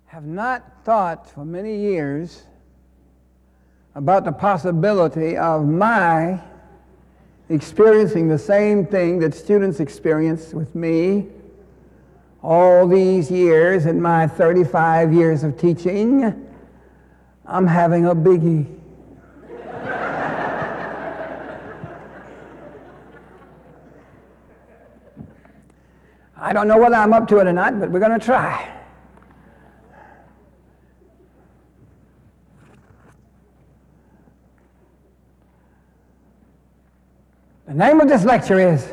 have not thought for many years about the possibility of my experiencing the same thing that students experience with me all these years in my 35 years of teaching. I'm having a biggie. I don't know whether I'm up to it or not, but we're going to try. The name of this lecture is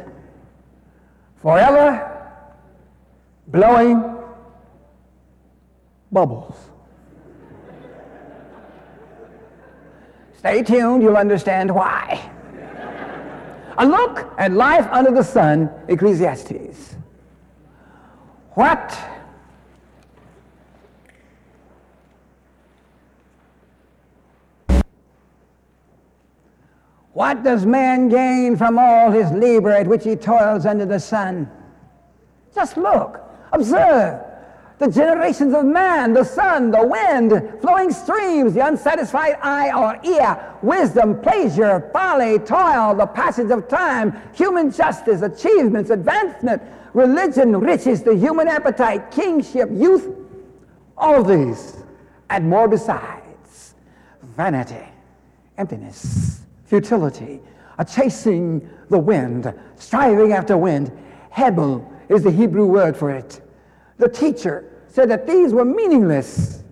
Forever Blowing Bubbles. Stay tuned, you'll understand why. A look at life under the sun, Ecclesiastes. What does man gain from all his labor at which he toils under the sun? Just look, observe the generations of man, the sun, the wind, flowing streams, the unsatisfied eye or ear, wisdom, pleasure, folly, toil, the passage of time, human justice, achievements, advancement, religion, riches, the human appetite, kingship, youth, all these, and more besides. Vanity, emptiness, futility, a chasing the wind, striving after wind. Hebel is the Hebrew word for it. The teacher said that these were meaningless.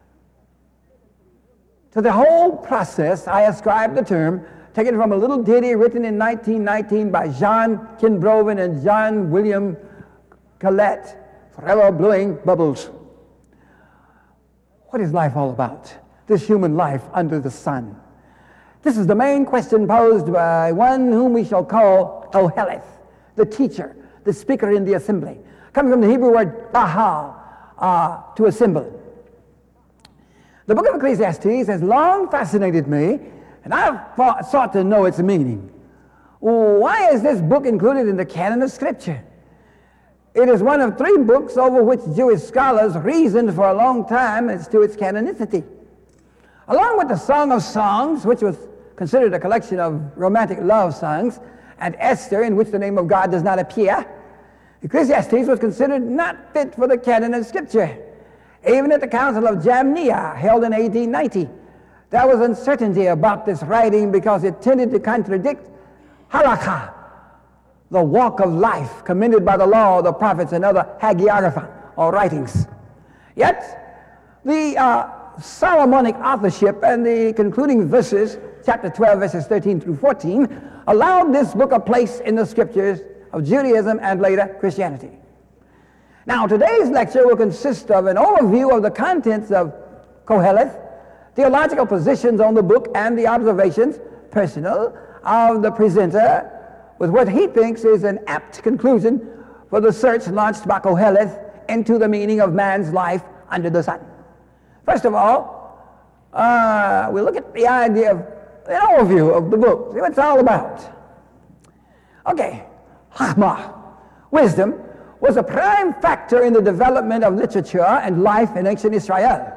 To the whole process, I ascribe the term, taken from a little ditty written in 1919 by Jean Kinbroven and John William Collette, Forever Blowing Bubbles. What is life all about? This human life under the sun. This is the main question posed by one whom we shall call Koheleth, the teacher, the speaker in the assembly, coming from the Hebrew word kahal, to assemble. The book of Ecclesiastes has long fascinated me, and I've sought to know its meaning. Why is this book included in the canon of Scripture? It is one of 3 books over which Jewish scholars reasoned for a long time as to its canonicity. Along with the Song of Songs, which was considered a collection of romantic love songs, and Esther, in which the name of God does not appear, Ecclesiastes was considered not fit for the canon of Scripture. Even at the Council of Jamnia, held in AD 90, there was uncertainty about this writing because it tended to contradict halakha, the walk of life commended by the law, the prophets, and other hagiographa, or writings. Yet, the Solomonic authorship and the concluding verses, chapter 12, verses 13 through 14, allowed this book a place in the Scriptures of Judaism and later Christianity. Now, today's lecture will consist of an overview of the contents of Koheleth, theological positions on the book, and the observations, personal, of the presenter, with what he thinks is an apt conclusion for the search launched by Koheleth into the meaning of man's life under the sun. First of all, we'll look at the idea of an overview of the book, see what it's all about. Okay, Chachmah, wisdom, was a prime factor in the development of literature and life in ancient Israel.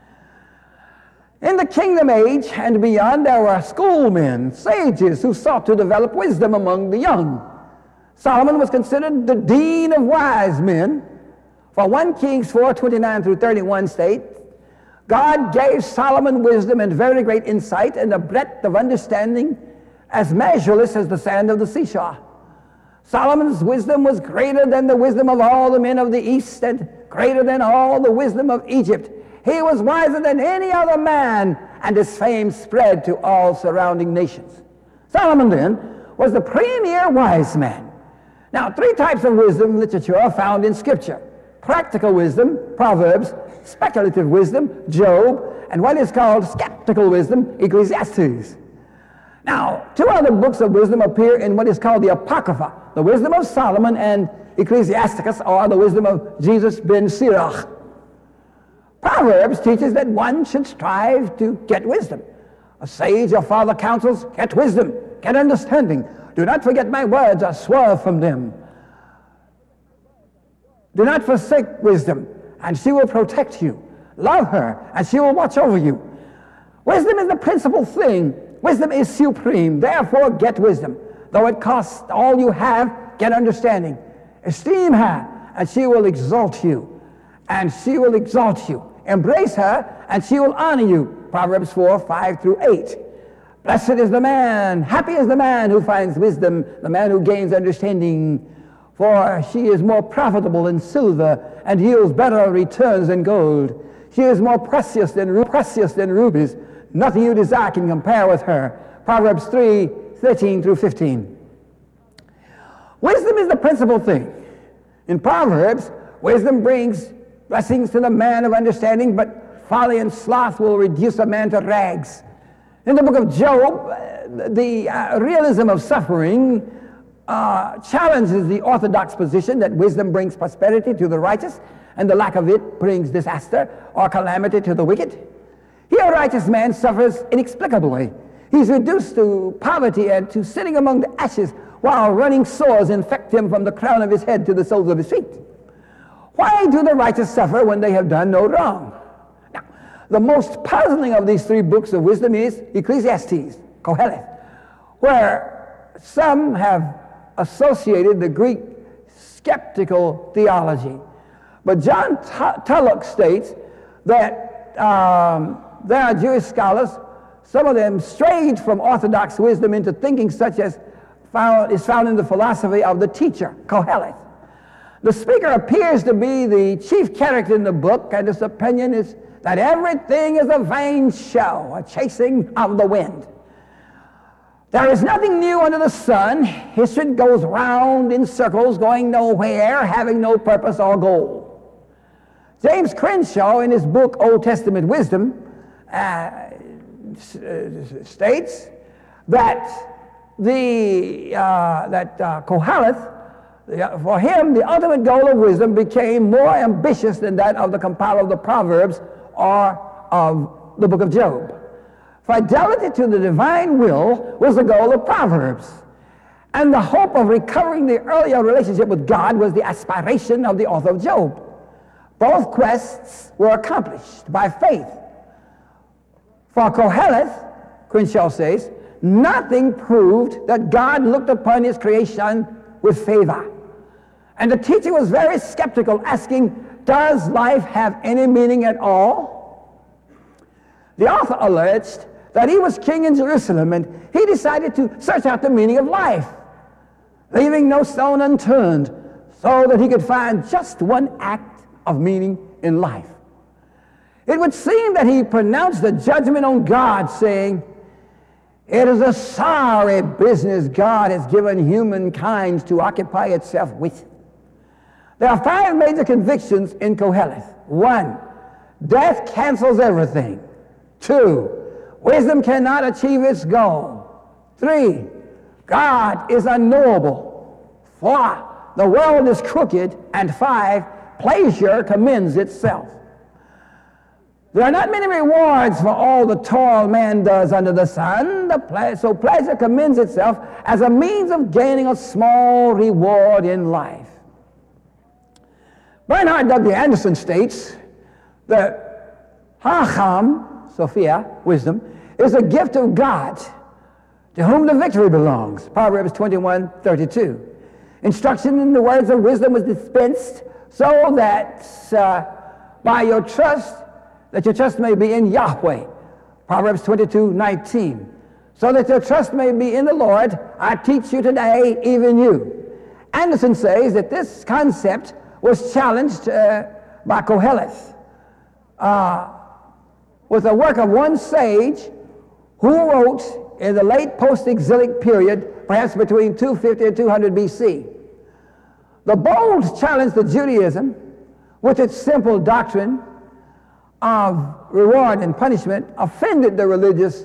In the Kingdom Age and beyond, there were schoolmen, sages, who sought to develop wisdom among the young. Solomon was considered the dean of wise men. For 1 Kings 4:29 through 31 states, God gave Solomon wisdom and very great insight and a breadth of understanding as measureless as the sand of the seashore. Solomon's wisdom was greater than the wisdom of all the men of the East and greater than all the wisdom of Egypt. He was wiser than any other man, and his fame spread to all surrounding nations. Solomon, then, was the premier wise man. Now, 3 types of wisdom literature are found in Scripture: practical wisdom, Proverbs; speculative wisdom, Job; and what is called skeptical wisdom, Ecclesiastes. Now, 2 other books of wisdom appear in what is called the Apocrypha, the Wisdom of Solomon and Ecclesiasticus, or the Wisdom of Jesus ben Sirach. Proverbs teaches that one should strive to get wisdom. A sage or father counsels, get wisdom, get understanding. Do not forget my words or swerve from them. Do not forsake wisdom, and she will protect you. Love her, and she will watch over you. Wisdom is the principal thing. Wisdom is supreme. Therefore, get wisdom. Though it costs all you have, get understanding. Esteem her, and she will exalt you. And she will exalt you. Embrace her, and she will honor you. Proverbs 4, 5 through 8. Blessed is the man, happy is the man who finds wisdom, the man who gains understanding. For she is more profitable than silver, and yields better returns than gold. She is more precious than rubies. Nothing you desire can compare with her. Proverbs 3, 13 through 15. Wisdom is the principal thing. In Proverbs, wisdom brings blessings to the man of understanding, but folly and sloth will reduce a man to rags. In the book of Job, the realism of suffering challenges the orthodox position that wisdom brings prosperity to the righteous, and the lack of it brings disaster or calamity to the wicked. Here a righteous man suffers inexplicably. He's reduced to poverty and to sitting among the ashes while running sores infect him from the crown of his head to the soles of his feet. Why do the righteous suffer when they have done no wrong? Now, the most puzzling of these three books of wisdom is Ecclesiastes, Koheleth, where some have associated the Greek skeptical theology. But John Tullock states that there are Jewish scholars, some of them strayed from orthodox wisdom into thinking such as is found in the philosophy of the teacher, Koheleth. The speaker appears to be the chief character in the book, and his opinion is that everything is a vain show, a chasing of the wind. There is nothing new under the sun. History goes round in circles, going nowhere, having no purpose or goal. James Crenshaw, in his book Old Testament Wisdom, states that Koheleth, for him, the ultimate goal of wisdom became more ambitious than that of the compiler of the Proverbs or of the book of Job. Fidelity to the divine will was the goal of Proverbs, and the hope of recovering the earlier relationship with God was the aspiration of the author of Job. Both quests were accomplished by faith. For Koheleth, Crenshaw says, nothing proved that God looked upon his creation with favor. And the teacher was very skeptical, asking, does life have any meaning at all? The author alleged that he was king in Jerusalem, and he decided to search out the meaning of life, leaving no stone unturned, so that he could find just one act of meaning in life. It would seem that he pronounced the judgment on God, saying, it is a sorry business God has given humankind to occupy itself with. There are 5 major convictions in Koheleth. 1, death cancels everything. 2, wisdom cannot achieve its goal. 3, God is unknowable. 4, the world is crooked. And 5, pleasure commends itself. There are not many rewards for all the toil man does under the sun, so pleasure commends itself as a means of gaining a small reward in life. Bernard W. Anderson states that Chacham, Sophia, wisdom, is a gift of God to whom the victory belongs. Proverbs 21:32. Instruction in the words of wisdom was dispensed so that by your trust, that your trust may be in Yahweh. Proverbs 22:19. So that your trust may be in the Lord, I teach you today, even you. Anderson says that this concept was challenged by Koheleth with the work of one sage who wrote in the late post-exilic period, perhaps between 250 and 200 BC. The bold challenge to Judaism with its simple doctrine of reward and punishment offended the religious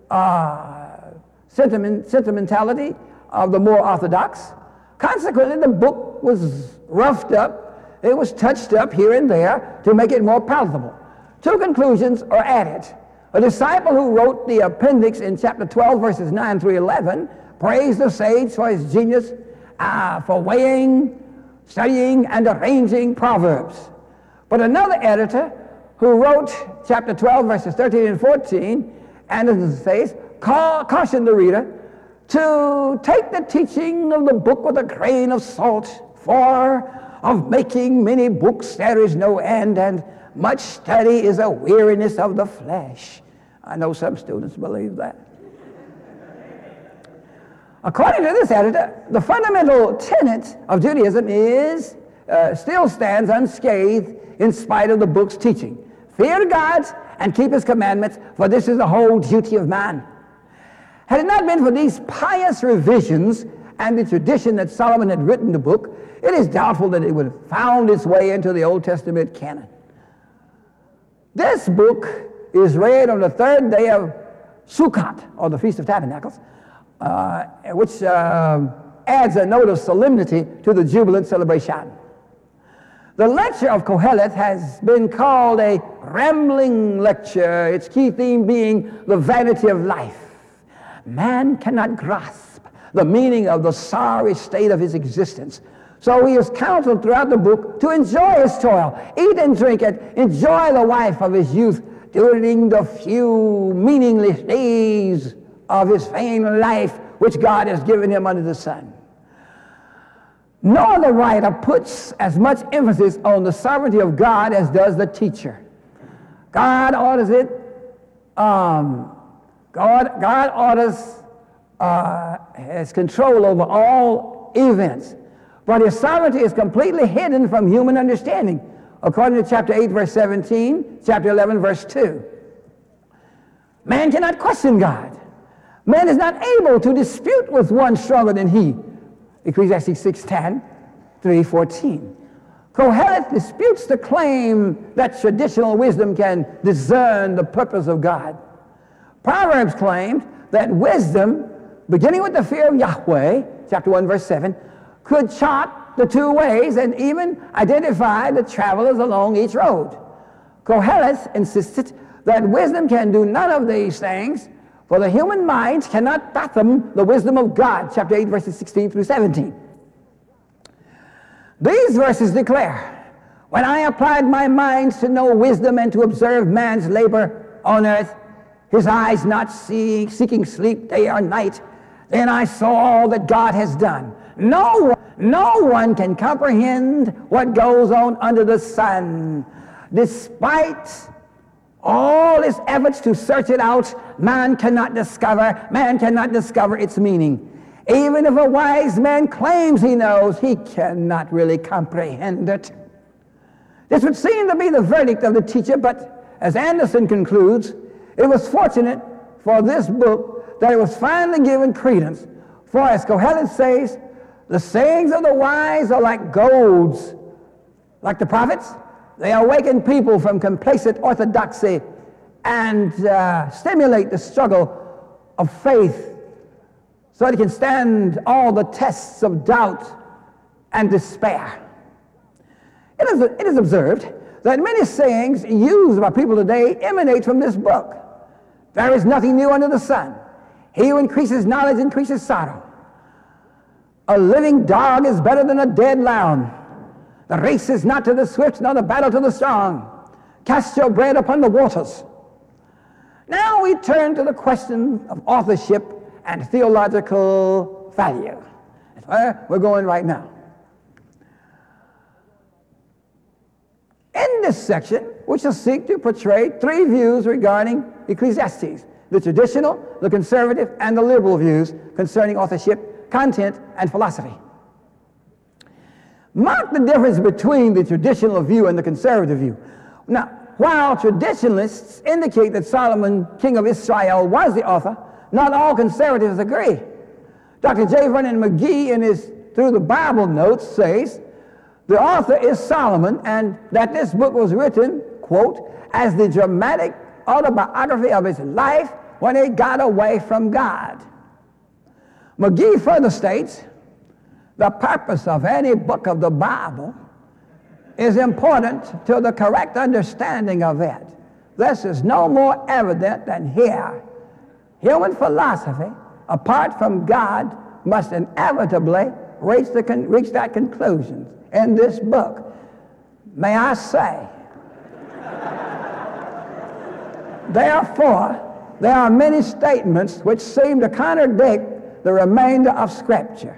sentimentality of the more orthodox. Consequently, the book was roughed up. It was touched up here and there to make it more palatable. 2 conclusions are added. A disciple who wrote the appendix in chapter 12, verses 9 through 11, praised the sage for his genius for weighing, studying, and arranging Proverbs. But another editor who wrote chapter 12, verses 13 and 14, Anderson says, caution the reader to take the teaching of the book with a grain of salt, for of making many books there is no end, and much study is a weariness of the flesh. I know some students believe that. According to this editor, the fundamental tenet of Judaism still stands unscathed in spite of the book's teaching. Fear God and keep his commandments, for this is the whole duty of man. Had it not been for these pious revisions and the tradition that Solomon had written the book, it is doubtful that it would have found its way into the Old Testament canon. This book is read on the third day of Sukkot, or the Feast of Tabernacles, which adds a note of solemnity to the jubilant celebration. The lecture of Koheleth has been called a rambling lecture, its key theme being the vanity of life. Man cannot grasp the meaning of the sorry state of his existence. So he is counseled throughout the book to enjoy his toil, eat and drink and enjoy the wife of his youth during the few meaningless days of his vain life which God has given him under the sun. Nor the writer puts as much emphasis on the sovereignty of God as does the teacher. God orders it. God orders, has control over all events. But his sovereignty is completely hidden from human understanding, according to chapter 8, verse 17, chapter 11, verse 2. Man cannot question God. Man is not able to dispute with one stronger than he. Ecclesiastes 6:10, 3:14. Koheleth disputes the claim that traditional wisdom can discern the purpose of God. Proverbs claimed that wisdom, beginning with the fear of Yahweh, chapter 1, verse 7, could chart the two ways and even identify the travelers along each road. Koheleth insisted that wisdom can do none of these things, for the human mind cannot fathom the wisdom of God, chapter 8, verses 16 through 17. These verses declare, when I applied my mind to know wisdom and to observe man's labor on earth, his eyes not seeking sleep day or night, then I saw all that God has done. No one can comprehend what goes on under the sun. Despite all his efforts to search it out, man cannot discover its meaning. Even if a wise man claims he knows, he cannot really comprehend it. This would seem to be the verdict of the teacher, but as Anderson concludes, it was fortunate for this book that it was finally given credence. For as Koheleth says, the sayings of the wise are like goads. Like the prophets, they awaken people from complacent orthodoxy and stimulate the struggle of faith so they can stand all the tests of doubt and despair. It is observed that many sayings used by people today emanate from this book. There is nothing new under the sun. He who increases knowledge increases sorrow. A living dog is better than a dead lion. The race is not to the swift, nor the battle to the strong. Cast your bread upon the waters. Now we turn to the question of authorship and theological value. That's where we're going right now. In this section, we shall seek to portray three views regarding Ecclesiastes: the traditional, the conservative, and the liberal views concerning authorship, content, and philosophy. Mark the difference between the traditional view and the conservative view. Now, while traditionalists indicate that Solomon, king of Israel, was the author, not all conservatives agree. Dr. J. Vernon McGee, in his Through the Bible notes, says the author is Solomon, and that this book was written, quote, as the dramatic autobiography of his life when he got away from God. McGee further states, the purpose of any book of the Bible is important to the correct understanding of it. This is no more evident than here. Human philosophy, apart from God, must inevitably reach that conclusion in this book. May I say, Therefore, there are many statements which seem to contradict the remainder of Scripture.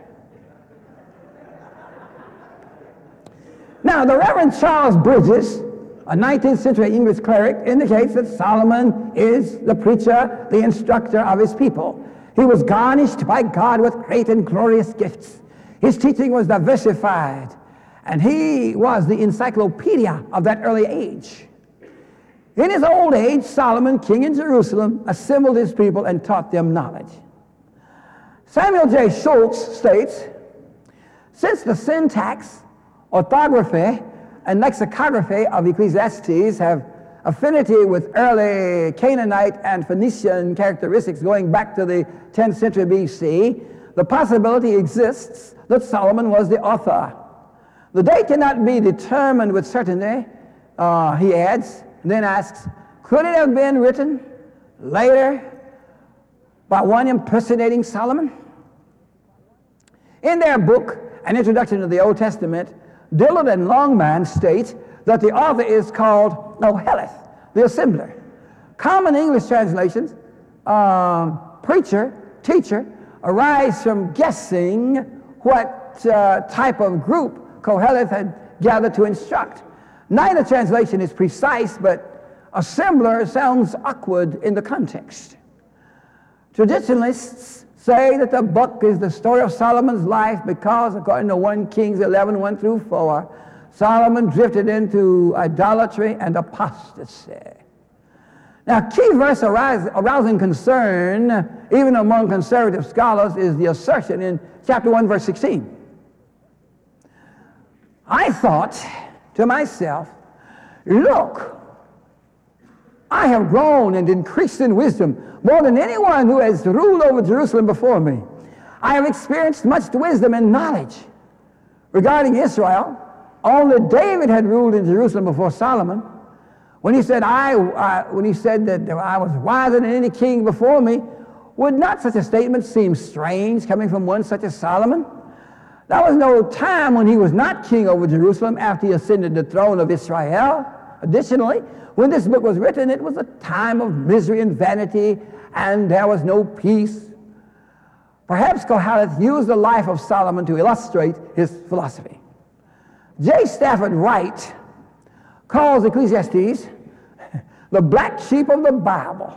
Now, the Reverend Charles Bridges, a 19th century English cleric, indicates that Solomon is the preacher, the instructor of his people. He was garnished by God with great and glorious gifts. His teaching was diversified, and he was the encyclopedia of that early age. In his old age, Solomon, king in Jerusalem, assembled his people and taught them knowledge. Samuel J. Schultz states, since the syntax, orthography, and lexicography of Ecclesiastes have affinity with early Canaanite and Phoenician characteristics going back to the 10th century BC, the possibility exists that Solomon was the author. The date cannot be determined with certainty, he adds, and then asks, could it have been written later by one impersonating Solomon? In their book, An Introduction to the Old Testament, Dillard and Longman state that the author is called Oheleth, the assembler. Common English translations, preacher, teacher, arise from guessing what type of group Koheleth had gathered to instruct. Neither translation is precise, but assembler sounds awkward in the context. Traditionalists say that the book is the story of Solomon's life because, according to 1 Kings 11, 1 through 4, Solomon drifted into idolatry and apostasy. Now, key verse arousing concern, even among conservative scholars, is the assertion in chapter 1, verse 16. I thought to myself, look, I have grown and increased in wisdom more than anyone who has ruled over Jerusalem before me. I have experienced much wisdom and knowledge. Regarding Israel, only David had ruled in Jerusalem before Solomon. When he said that I was wiser than any king before me, would not such a statement seem strange coming from one such as Solomon? There was no time when he was not king over Jerusalem after he ascended the throne of Israel. Additionally, when this book was written, it was a time of misery and vanity, and there was no peace. Perhaps Koheleth used the life of Solomon to illustrate his philosophy. J. Stafford Wright calls Ecclesiastes the black sheep of the Bible.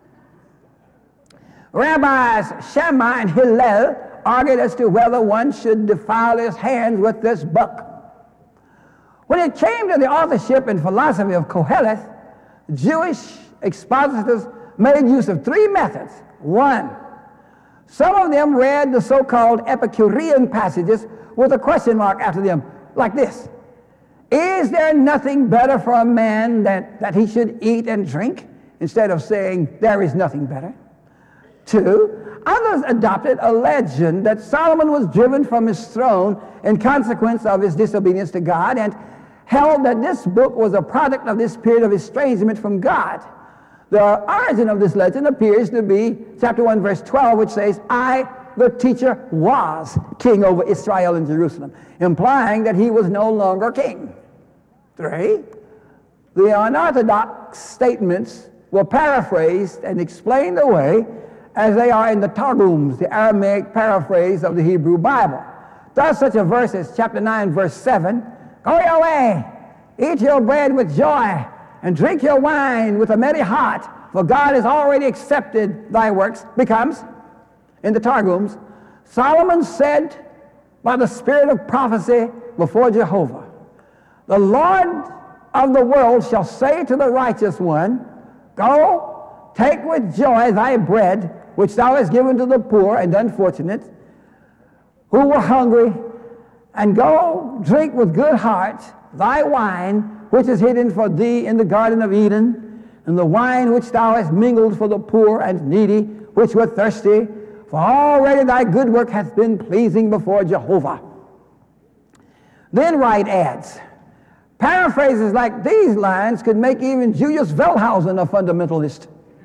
Rabbis Shammai and Hillel argued as to whether one should defile his hands with this book. When it came to the authorship and philosophy of Koheleth, Jewish expositors made use of 3 methods. 1, some of them read the so-called Epicurean passages with a question mark after them, like this: is there nothing better for a man that he should eat and drink? Instead of saying, there is nothing better. 2, others adopted a legend that Solomon was driven from his throne in consequence of his disobedience to God, and held that this book was a product of this period of estrangement from God. The origin of this legend appears to be chapter 1, verse 12, which says, I, the teacher, was king over Israel and Jerusalem, implying that he was no longer king. 3, the unorthodox statements were paraphrased and explained away as they are in the Targums, the Aramaic paraphrase of the Hebrew Bible. Thus, such a verse as chapter 9, verse 7, go your way, eat your bread with joy, and drink your wine with a merry heart, for God has already accepted thy works, becomes, in the Targums, Solomon said by the spirit of prophecy before Jehovah, the Lord of the world shall say to the righteous one, go, take with joy thy bread, which thou hast given to the poor and unfortunate, who were hungry, and go drink with good heart thy wine, which is hidden for thee in the Garden of Eden, and the wine which thou hast mingled for the poor and needy, which were thirsty, for already thy good work hath been pleasing before Jehovah. Then Wright adds, paraphrases like these lines could make even Julius Wellhausen a fundamentalist.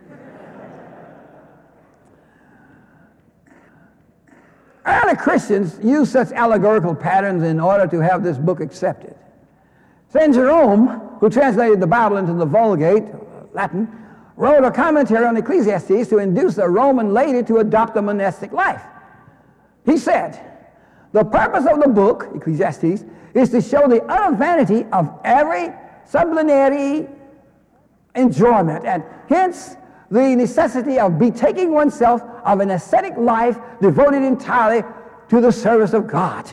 Early Christians used such allegorical patterns in order to have this book accepted. St. Jerome, who translated the Bible into the Vulgate, Latin, wrote a commentary on Ecclesiastes to induce a Roman lady to adopt a monastic life. He said, the purpose of the book, Ecclesiastes, is to show the utter vanity of every sublunary enjoyment, and hence the necessity of betaking oneself of an ascetic life devoted entirely to the service of God.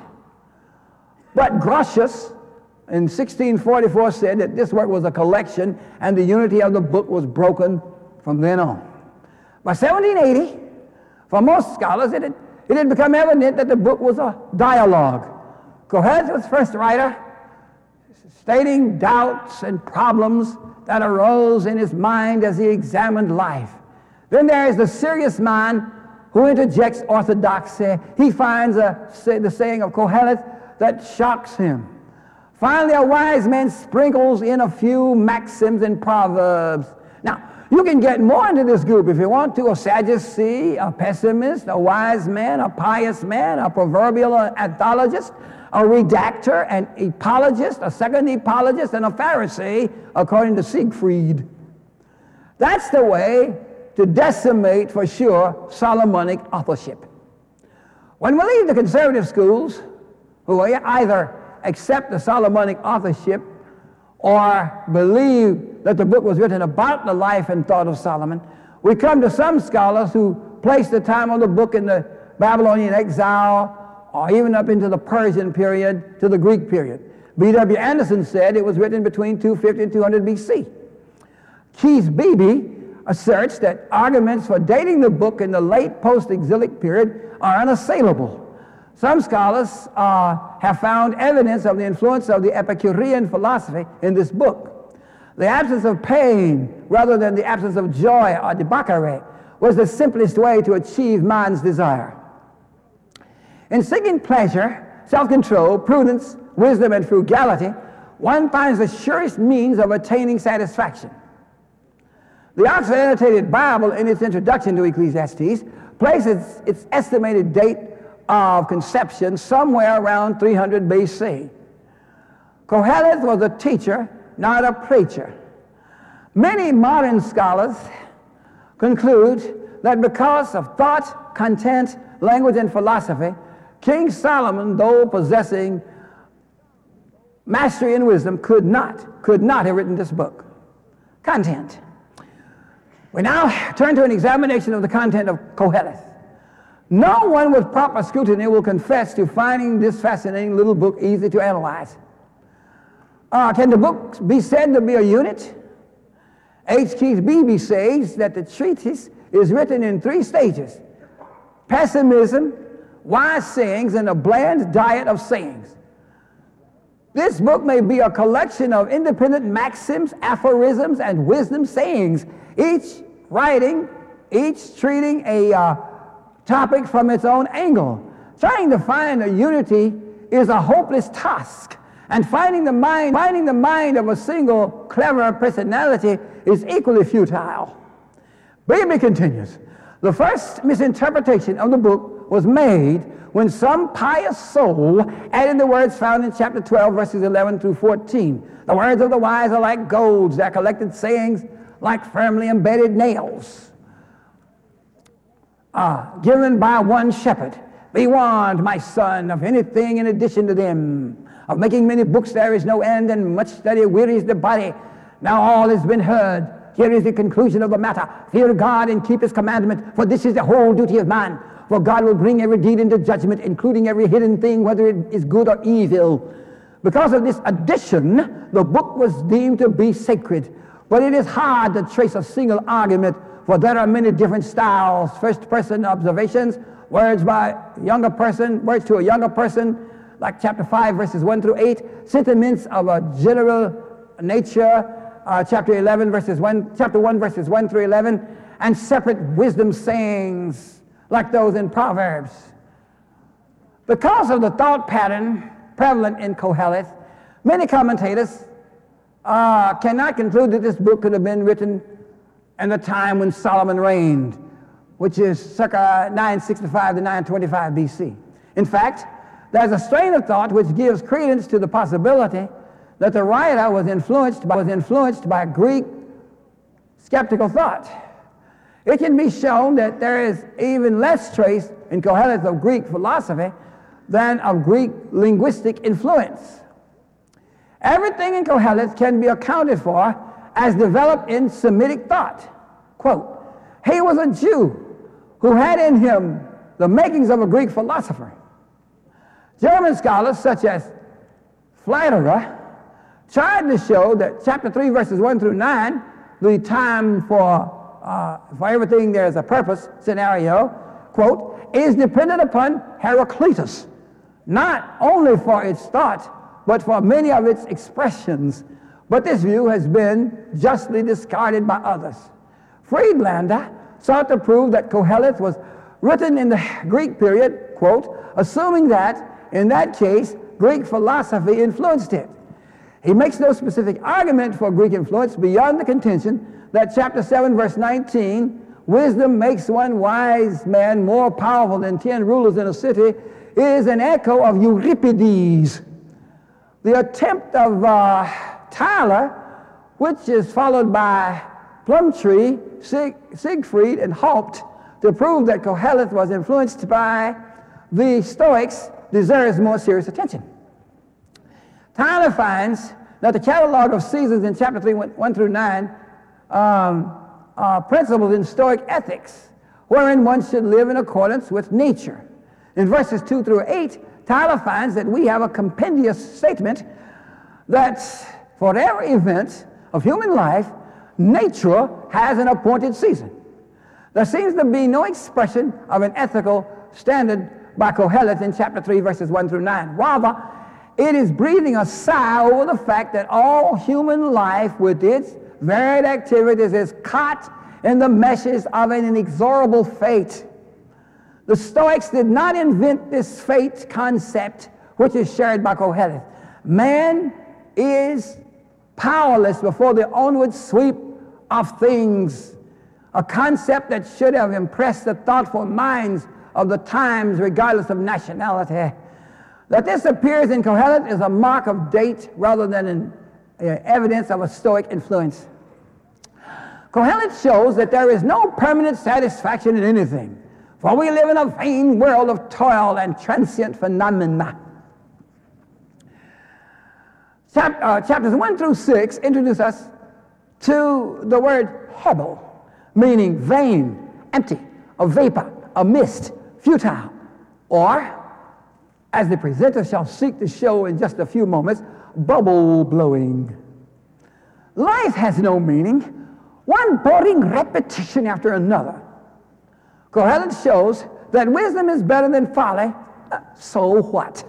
But Grotius in 1644 said that this work was a collection and the unity of the book was broken from then on. By 1780, for most scholars, it had become evident that the book was a dialogue. Koheleth was the first writer, stating doubts and problems that arose in his mind as he examined life. Then there is the serious man who interjects orthodoxy. He finds the saying of Koheleth that shocks him. Finally, a wise man sprinkles in a few maxims and proverbs. Now, you can get more into this group if you want to: a Sadducee, a pessimist, a wise man, a pious man, a proverbial anthologist, a redactor, an apologist, a second apologist, and a Pharisee, according to Siegfried. That's the way to decimate, for sure, Solomonic authorship. When we leave the conservative schools, who either accept the Solomonic authorship or believe that the book was written about the life and thought of Solomon, we come to some scholars who place the time of the book in the Babylonian exile or even up into the Persian period to the Greek period. B.W. Anderson said it was written between 250 and 200 B.C. Keith Beebe asserts that arguments for dating the book in the late post-exilic period are unassailable. Some scholars have found evidence of the influence of the Epicurean philosophy in this book. The absence of pain, rather than the absence of joy or debauchery, was the simplest way to achieve man's desire. In seeking pleasure, self-control, prudence, wisdom, and frugality, one finds the surest means of attaining satisfaction. The Oxford Annotated Bible, in its introduction to Ecclesiastes, places its estimated date of conception somewhere around 300 B.C. Koheleth was a teacher, not a preacher. Many modern scholars conclude that because of thought, content, language, and philosophy, King Solomon, though possessing mastery and wisdom, could not have written this book. Content. We now turn to an examination of the content of Koheleth. No one with proper scrutiny will confess to finding this fascinating little book easy to analyze. Can the book be said to be a unit? H. Keith Beebe says that the treatise is written in 3 stages: pessimism, wise sayings, and a bland diet of sayings. This book may be a collection of independent maxims, aphorisms, and wisdom sayings, each treating a topic from its own angle. Trying to find a unity is a hopeless task, and finding the mind of a single clever personality is equally futile. Beebe continues, the first misinterpretation of the book was made when some pious soul added the words found in chapter 12, verses 11 through 14. The words of the wise are like golds, their collected sayings like firmly embedded nails. Given by one shepherd. Be warned, my son, of anything in addition to them. Of making many books there is no end, and much study wearies the body. Now all has been heard. Here is the conclusion of the matter. Fear God and keep his commandment, for this is the whole duty of man. For God will bring every deed into judgment, including every hidden thing, whether it is good or evil. Because of this addition, the book was deemed to be sacred. But it is hard to trace a single argument, for there are many different styles: first-person observations, words to a younger person, like chapter 5, verses 1 through 8, sentiments of a general nature, chapter 1, verses 1 through 11, and separate wisdom sayings, like those in Proverbs. Because of the thought pattern prevalent in Koheleth, many commentators cannot conclude that this book could have been written in the time when Solomon reigned, which is circa 965 to 925 B.C. In fact, there's a strain of thought which gives credence to the possibility that the writer was influenced by Greek skeptical thought. It can be shown that there is even less trace in Koheleth of Greek philosophy than of Greek linguistic influence. Everything in Koheleth can be accounted for as developed in Semitic thought. Quote, he was a Jew who had in him the makings of a Greek philosopher. German scholars such as Pfleiderer tried to show that chapter 3, verses 1 through 9, the time for everything there is a purpose scenario, quote, is dependent upon Heraclitus, not only for its thought, but for many of its expressions. But this view has been justly discarded by others. Friedlander sought to prove that Koheleth was written in the Greek period, quote, assuming that, in that case, Greek philosophy influenced it. He makes no specific argument for Greek influence beyond the contention that chapter 7, verse 19, wisdom makes one wise man more powerful than 10 rulers in a city, is an echo of Euripides. The attempt of Tyler, which is followed by Plumtree, Siegfried, and Haupt, to prove that Koheleth was influenced by the Stoics, deserves more serious attention. Tyler finds that the catalog of seasons in chapter 3, 1 through 9, principles in Stoic ethics, wherein one should live in accordance with nature. In verses 2 through 8, Tyler finds that we have a compendious statement that for every event of human life, nature has an appointed season. There seems to be no expression of an ethical standard by Koheleth in chapter 3, verses 1 through 9. Rather, it is breathing a sigh over the fact that all human life with its varied activities is caught in the meshes of an inexorable fate. The Stoics did not invent this fate concept, which is shared by Koheleth. Man is powerless before the onward sweep of things, a concept that should have impressed the thoughtful minds of the times regardless of nationality. That this appears in Koheleth is a mark of date rather than an evidence of a Stoic influence. Koheleth shows that there is no permanent satisfaction in anything, for we live in a vain world of toil and transient phenomena. Chapters 1 through 6 introduce us to the word hebel, meaning vain, empty, a vapor, a mist, futile, or, as the presenter shall seek to show in just a few moments, bubble blowing. Life has no meaning, one boring repetition after another. Koheleth shows that wisdom is better than folly, so what?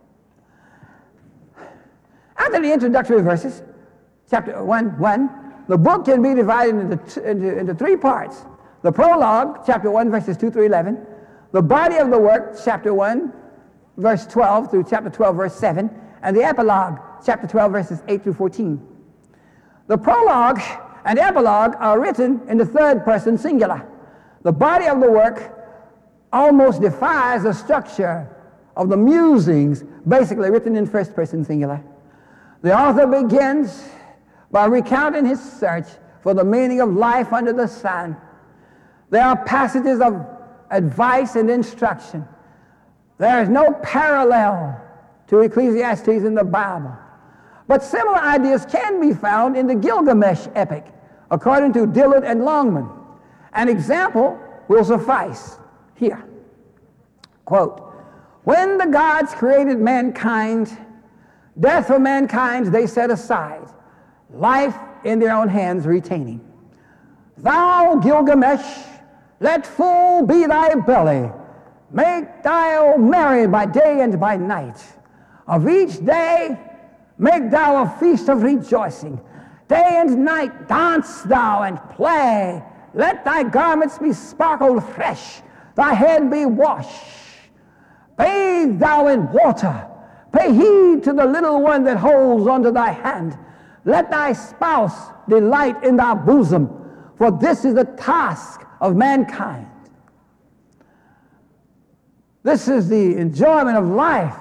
After the introductory verses, chapter 1, the book can be divided into 3 parts. The prologue, chapter 1, verses 2 through 11. The body of the work, chapter 1, verse 12 through chapter 12, verse 7. And the epilogue, chapter 12, verses 8 through 14. The prologue and epilogue are written in the third person singular. The body of the work almost defies the structure of the musings, basically written in first person singular. The author begins by recounting his search for the meaning of life under the sun. There are passages of advice and instruction. There is no parallel to Ecclesiastes in the Bible. But similar ideas can be found in the Gilgamesh epic, according to Dillard and Longman. An example will suffice here. Quote, when the gods created mankind, death for mankind they set aside, life in their own hands retaining. Thou, Gilgamesh, let full be thy belly, make thou merry by day and by night. Of each day make thou a feast of rejoicing. Day and night dance thou and play. Let thy garments be sparkled fresh, thy head be washed. Bathe thou in water. Pay heed to the little one that holds onto thy hand. Let thy spouse delight in thy bosom, for this is the task of mankind. This is the enjoyment of life,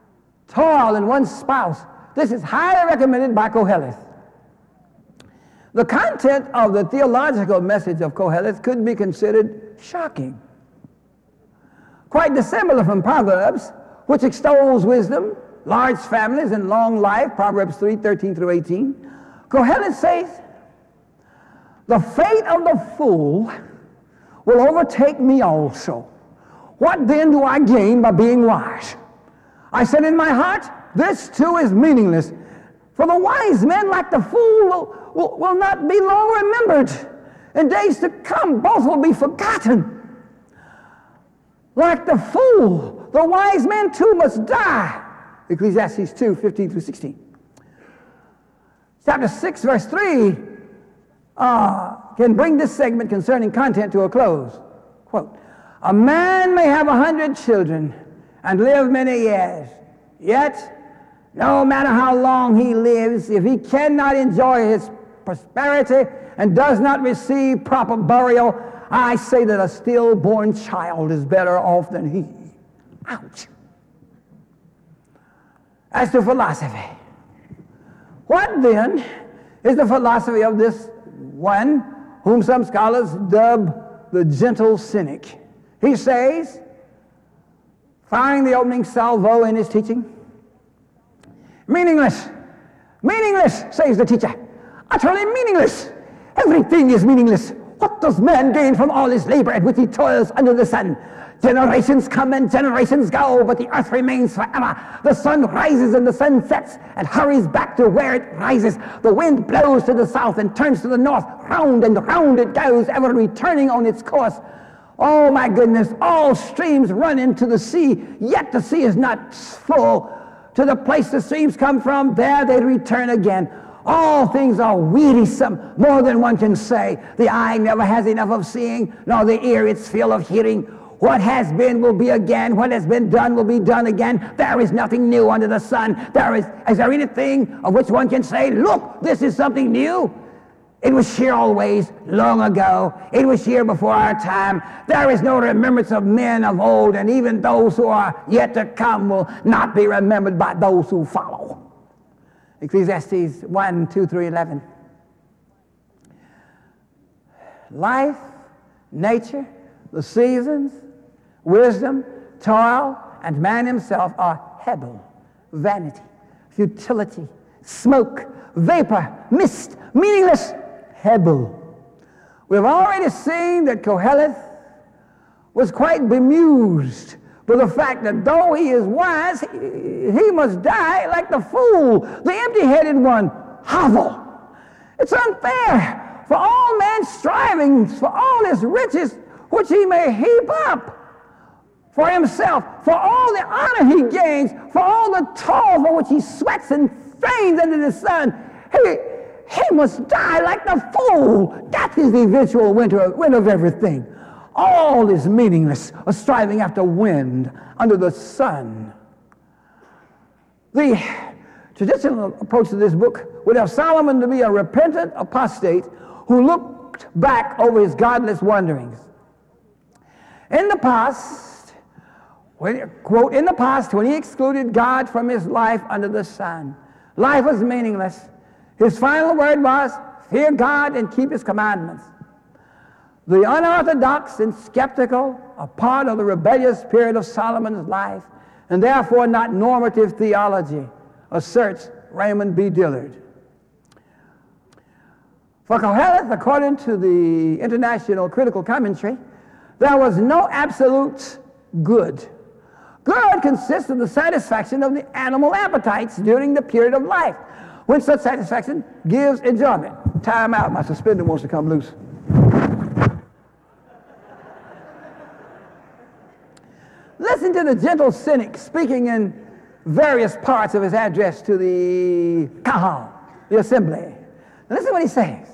toil in one's spouse. This is highly recommended by Koheleth. The content of the theological message of Koheleth could be considered shocking. Quite dissimilar from Proverbs, which extols wisdom, large families, and long life, Proverbs 3:13 through 18. Koheleth says, the fate of the fool will overtake me also. What then do I gain by being wise? I said in my heart, this too is meaningless. For the wise men, like the fool, will not be long remembered. In days to come, both will be forgotten. Like the fool, the wise man too must die. Ecclesiastes 2:15 through 16. Chapter 6, verse 3 can bring this segment concerning content to a close. Quote, a man may have 100 children and live many years, yet no matter how long he lives, if he cannot enjoy his prosperity and does not receive proper burial, I say that a stillborn child is better off than he. Ouch. As to philosophy, what then is the philosophy of this one whom some scholars dub the gentle cynic? He says, firing the opening salvo in his teaching, meaningless, meaningless, says the teacher, utterly meaningless. Everything is meaningless. What does man gain from all his labor at which he toils under the sun? Generations come and generations go, but the earth remains forever. The sun rises and the sun sets and hurries back to where it rises. The wind blows to the south and turns to the north. Round and round it goes, ever returning on its course. Oh my goodness, all streams run into the sea, yet the sea is not full. To the place the streams come from, there they return again. All things are wearisome, more than one can say. The eye never has enough of seeing, nor the ear its fill of hearing. What has been will be again. What has been done will be done again. There is nothing new under the sun. Is there anything of which one can say, look, this is something new? It was here always, long ago. It was here before our time. There is no remembrance of men of old, and even those who are yet to come will not be remembered by those who follow. Ecclesiastes 1:2 through 11. Life, nature, the seasons, wisdom, toil, and man himself are hebel, vanity, futility, smoke, vapor, mist, meaningless, hebel. We've already seen that Koheleth was quite bemused by the fact that though he is wise, he must die like the fool, the empty-headed one, hovel. It's unfair for all man's strivings, for all his riches, which he may heap up for himself, for all the honor he gains, for all the toil for which he sweats and strains under the sun. He must die like the fool. That's his eventual win of everything. All is meaningless, a striving after wind under the sun. The traditional approach to this book would have Solomon to be a repentant apostate who looked back over his godless wanderings. In the past, quote, in the past, when he excluded God from his life under the sun, life was meaningless. His final word was, fear God and keep his commandments. The unorthodox and skeptical are part of the rebellious period of Solomon's life, and therefore not normative theology, asserts Raymond B. Dillard. For Koheleth, according to the International Critical Commentary, there was no absolute good. Good consists of the satisfaction of the animal appetites during the period of life, when such satisfaction gives enjoyment. Time out, my suspender wants to come loose. Listen to the gentle cynic speaking in various parts of his address to the Kahal, the assembly. Now listen to what he says.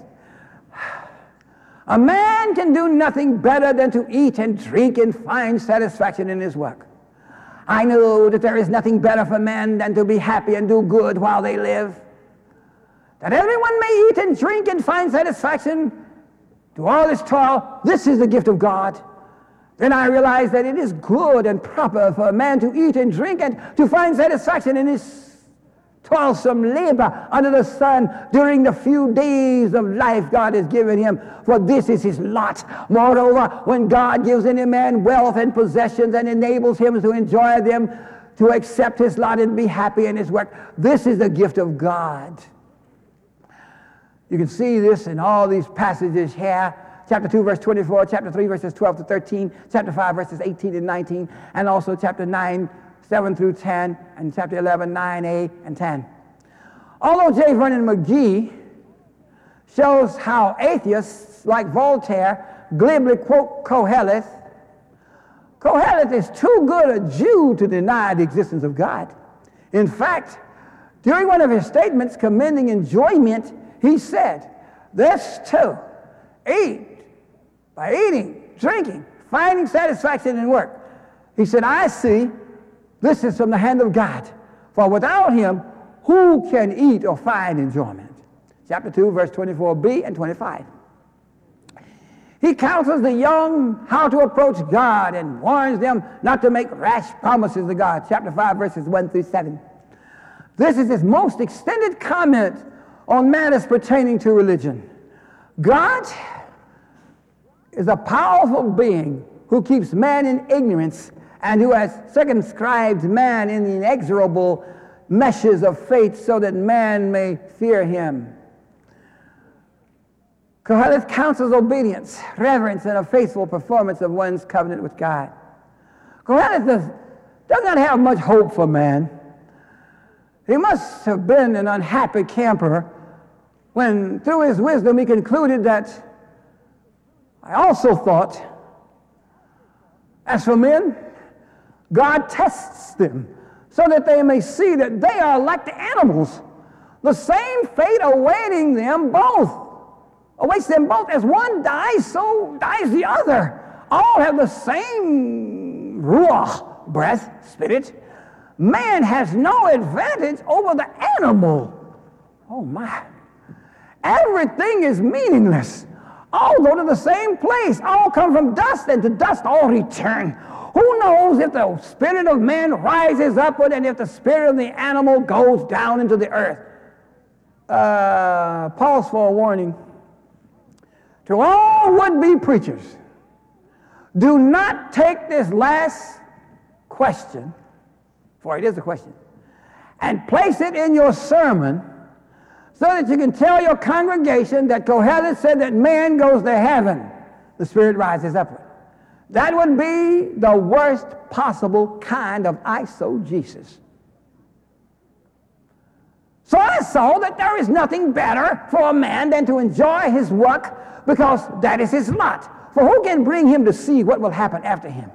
A man can do nothing better than to eat and drink and find satisfaction in his work. I know that there is nothing better for men than to be happy and do good while they live. That everyone may eat and drink and find satisfaction to all his toil, this is the gift of God. Then I realize that it is good and proper for a man to eat and drink and to find satisfaction in his toilsome labor under the sun during the few days of life God has given him, for this is his lot. Moreover, when God gives any man wealth and possessions and enables him to enjoy them, to accept his lot and be happy in his work, this is the gift of God. You can see this in all these passages here. Chapter 2, verse 24, chapter 3, verses 12 to 13, chapter 5, verses 18 and 19, and also chapter 9, 7 through 10, and chapter 11, 9a and 10. Although J. Vernon McGee shows how atheists like Voltaire glibly quote Koheleth, Koheleth is too good a Jew to deny the existence of God. In fact, during one of his statements commending enjoyment, he said, this too, by eating, drinking, finding satisfaction in work. He said, I see this is from the hand of God. For without him, who can eat or find enjoyment? Chapter 2, verse 24b and 25. He counsels the young how to approach God and warns them not to make rash promises to God. Chapter 5, verses 1 through 7. This is his most extended comment on matters pertaining to religion. God is a powerful being who keeps man in ignorance and who has circumscribed man in the inexorable meshes of faith so that man may fear him. Koheleth counsels obedience, reverence, and a faithful performance of one's covenant with God. Koheleth does not have much hope for man. He must have been an unhappy camper when, through his wisdom, he concluded that I also thought, as for men, God tests them so that they may see that they are like the animals. The same fate awaits them both. As one dies, so dies the other. All have the same ruach, breath, spirit. Man has no advantage over the animal. Oh my. Everything is meaningless. All go to the same place. All come from dust, and to dust all return. Who knows if the spirit of man rises upward and if the spirit of the animal goes down into the earth? Pause for a warning. To all would-be preachers, do not take this last question, for it is a question, and place it in your sermon so that you can tell your congregation that Koheleth said that man goes to heaven, the spirit rises upward. That would be the worst possible kind of eisegesis. So I saw that there is nothing better for a man than to enjoy his work, because that is his lot. For who can bring him to see what will happen after him?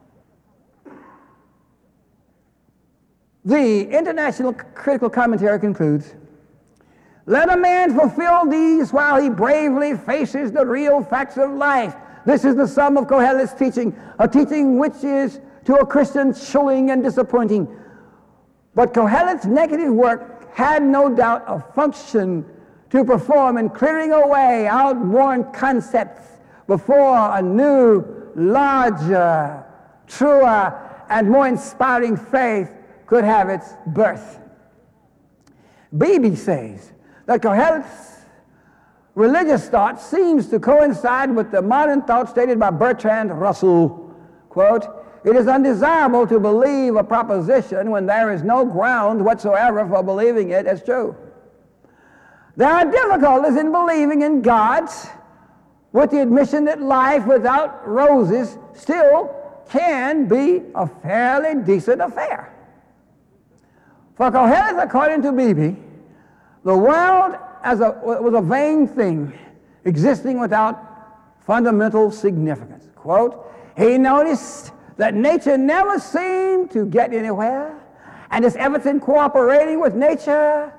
The International Critical Commentary concludes, let a man fulfill these while he bravely faces the real facts of life. This is the sum of Koheleth's teaching, a teaching which is to a Christian chilling and disappointing. But Koheleth's negative work had no doubt a function to perform in clearing away outworn concepts before a new, larger, truer, and more inspiring faith could have its birth. Beebe says that Koheleth's religious thought seems to coincide with the modern thought stated by Bertrand Russell. Quote, it is undesirable to believe a proposition when there is no ground whatsoever for believing it as true. There are difficulties in believing in God with the admission that life without roses still can be a fairly decent affair. For Koheleth, according to Beebe, the world was a vain thing existing without fundamental significance. Quote, he noticed that nature never seemed to get anywhere, and his efforts in cooperating with nature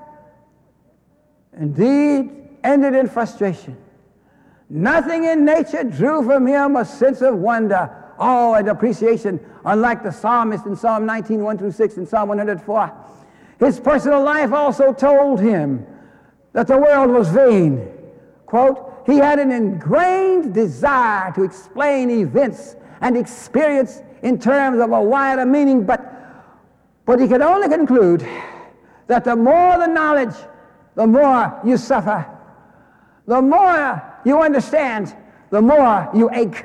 indeed ended in frustration. Nothing in nature drew from him a sense of wonder, awe, and appreciation, unlike the psalmist in Psalm 19, 1 through 6, and Psalm 104. His personal life also told him that the world was vain. Quote, he had an ingrained desire to explain events and experience in terms of a wider meaning, but he could only conclude that the more the knowledge, the more you suffer. The more you understand, the more you ache.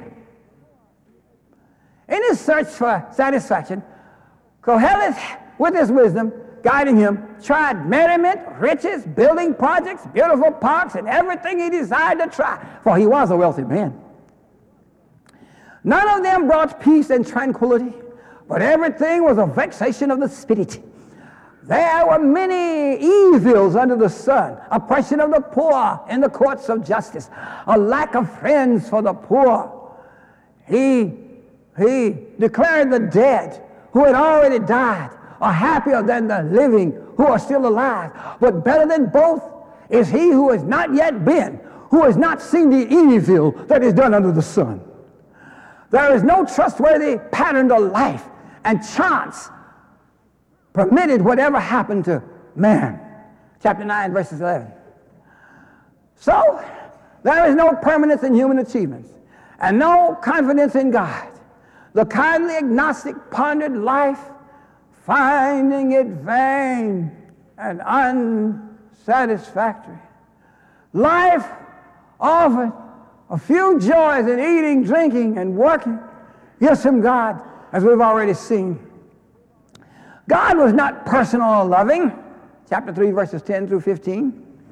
In his search for satisfaction, Koheleth, with his wisdom, guiding him, tried merriment, riches, building projects, beautiful parks, and everything he desired to try, for he was a wealthy man. None of them brought peace and tranquility, but everything was a vexation of the spirit. There were many evils under the sun, oppression of the poor in the courts of justice, a lack of friends for the poor. He declared the dead who had already died are happier than the living who are still alive. But better than both is he who has not yet been, who has not seen the evil that is done under the sun. There is no trustworthy pattern to life, and chance permitted whatever happened to man. Chapter 9, verses 11. So, there is no permanence in human achievements, and no confidence in God. The kindly agnostic pondered life, finding it vain and unsatisfactory. Life offered a few joys in eating, drinking, and working. Yes, from God, as we've already seen. God was not personal or loving. Chapter 3, verses 10 through 15.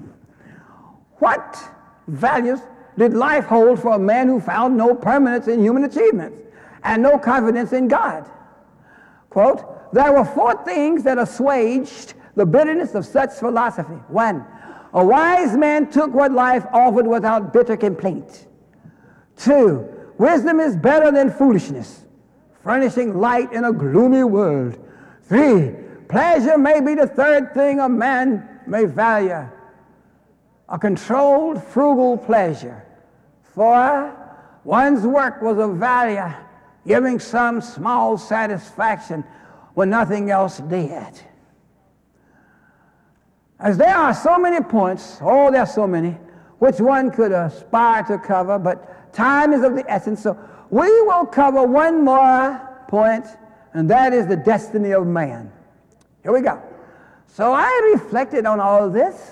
What values did life hold for a man who found no permanence in human achievements and no confidence in God? Quote, there were 4 things that assuaged the bitterness of such philosophy. 1, a wise man took what life offered without bitter complaint. 2, wisdom is better than foolishness, furnishing light in a gloomy world. 3, pleasure may be the 3rd thing a man may value, a controlled, frugal pleasure. 4, one's work was of value, giving some small satisfaction when nothing else did. As there are so many points, there are so many, which one could aspire to cover, but time is of the essence, so we will cover one more point, and that is the destiny of man. Here we go. So I reflected on all of this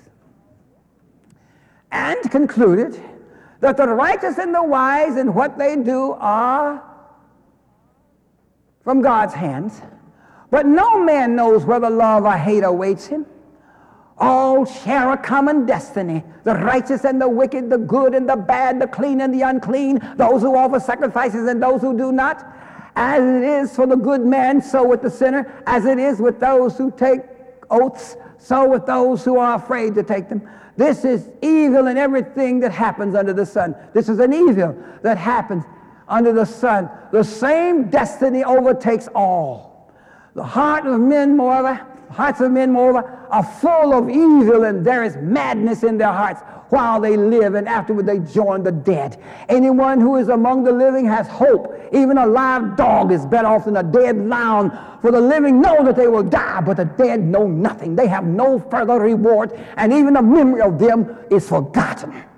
and concluded that the righteous and the wise in what they do are from God's hands, but no man knows whether love or hate awaits him. All share a common destiny, the righteous and the wicked, the good and the bad, the clean and the unclean, those who offer sacrifices and those who do not. As it is for the good man, so with the sinner. As it is with those who take oaths, so with those who are afraid to take them. This is evil in everything that happens under the sun. This is an evil that happens under the sun. The same destiny overtakes all. The hearts of men, moreover, are full of evil, and there is madness in their hearts while they live, and afterward they join the dead. Anyone who is among the living has hope. Even a live dog is better off than a dead lion, for the living know that they will die, but the dead know nothing. They have no further reward, and even the memory of them is forgotten.